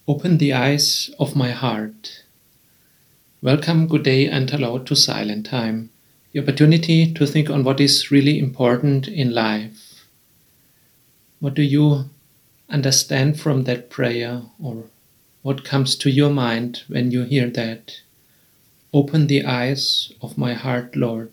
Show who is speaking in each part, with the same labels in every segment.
Speaker 1: Open the eyes of my heart. Welcome, good day, and hello to Silent Time, the opportunity to think on what is really important in life. What do you understand from that prayer, or what comes to your mind when you hear that? Open the eyes of my heart, Lord.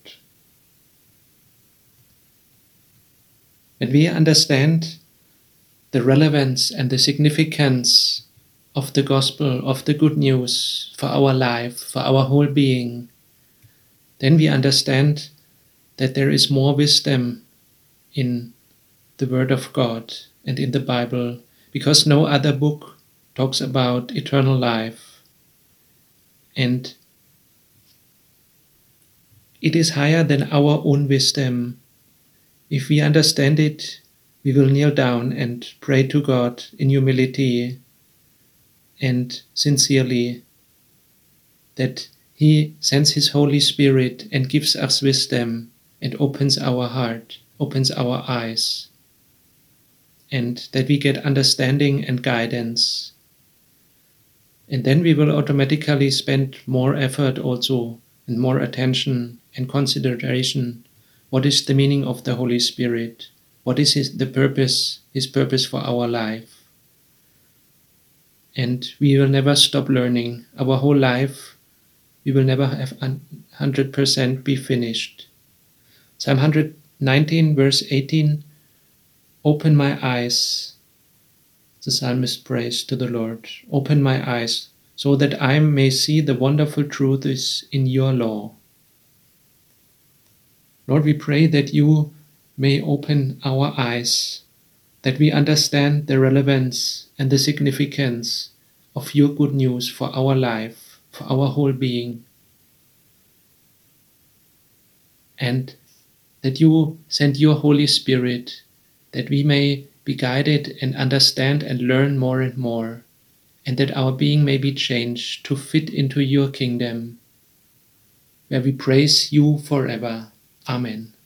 Speaker 1: When we understand the relevance and the significance of the gospel, of the good news for our life, for our whole being, then we understand that there is more wisdom in the Word of God and in the Bible, because no other book talks about eternal life. And it is higher than our own wisdom. If we understand it, we will kneel down and pray to God in humility and sincerely that He sends His Holy Spirit and gives us wisdom and opens our heart, opens our eyes, and that we get understanding and guidance. And then we will automatically spend more effort also and more attention and consideration. What is the meaning of the Holy Spirit? What is His purpose for our life? And we will never stop learning. Our whole life, we will never have 100% be finished. Psalm 119, verse 18, open my eyes, the psalmist prays to the Lord. Open my eyes so that I may see the wonderful truths in your law. Lord, we pray that you may open our eyes, that we understand the relevance and the significance of your good news for our life, for our whole being. And that you send your Holy Spirit, that we may be guided and understand and learn more and more, and that our being may be changed to fit into your kingdom, where we praise you forever. Amen.